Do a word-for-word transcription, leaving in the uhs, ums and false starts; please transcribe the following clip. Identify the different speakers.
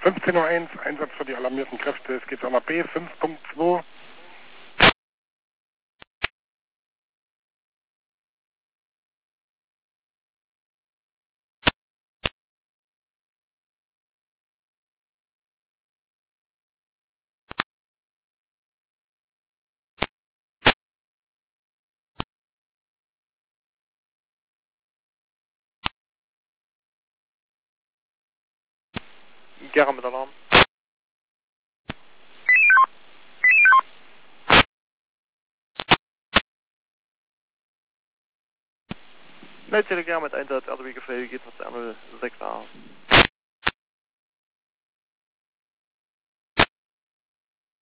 Speaker 1: fünfzehn Uhr eins, Einsatz für die alarmierten Kräfte. Es geht an der B fünf Punkt zwei.
Speaker 2: Gerne mit Alarm. Netztele gerne mit Einsatz, R D W-Gefälle geht mit null sechs A.